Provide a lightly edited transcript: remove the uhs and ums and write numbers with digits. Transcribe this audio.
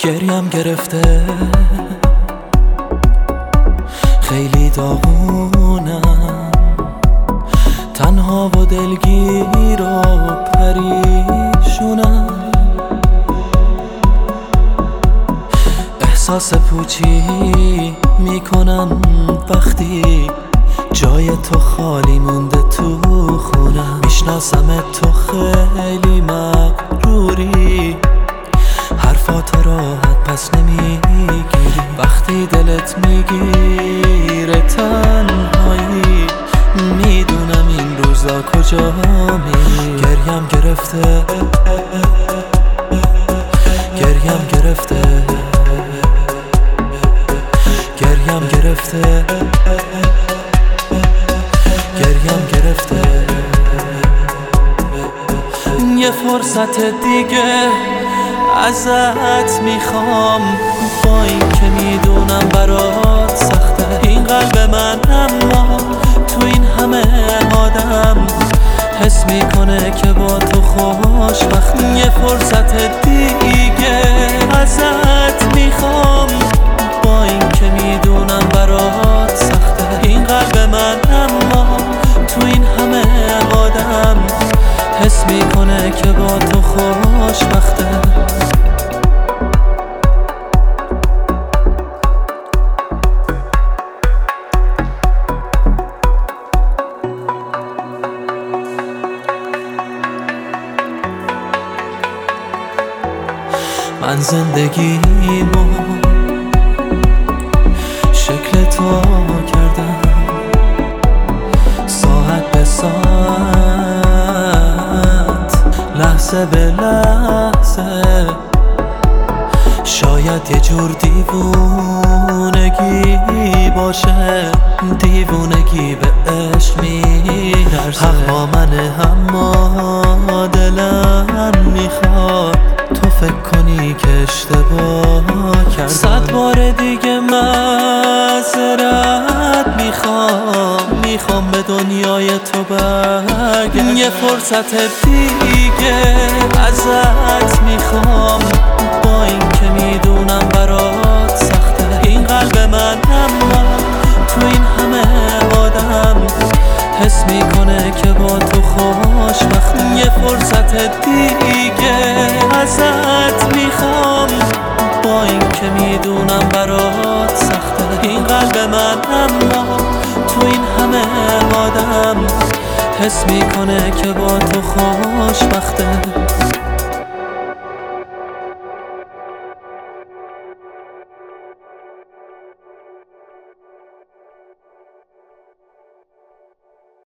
گریم گرفته، خیلی داغونم، تنها و دلگیر و پریشونم. احساس پوچی میکنم وقتی جای تو خالی مونده تو خونم. میشناسمت، تو خیلی مغروری، حرفات راحت پس نمیگیری. وقتی دلت میگیره تنهایی، میدونم این روزا کجا میری. گریم گرفته، گریم گرفته، گریم گرفته، گریم گرفته. یه فرصت دیگه ازت میخوام، با این که میدونم برات سخته. این قلب من اما تو این همه آدم حس میکنه که با تو خوشبخته. یه فرصت دیگه ازت میخوام، با این که میدونم برات سخته. این قلب من اما تو این همه آدم حس میکنه که با تو خوشبخته. من زندگیمو شکل تو کردم، ساعت به ساعت، لحظه به لحظه. شاید یه جور دیوونگی باشه، دیوونگی به عشق میرسه. حق با منه اما دلم میخواد تو فکر کنی که اشتباه کردم. 100 بار دیگه معذرت میخوام به دنیای تو برگردم. یه فرصت دیگه ازت میخوام، با این که میدونم برات سخته. این قلب من اما تو این همه آدم حس میکنه که با تو خوشبخته. یه فرصت دیگه ازت میخوام، با این که میدونم برات سخته. این قلب من اما تو این همه آدم حس میکنه که با تو خوشبخته.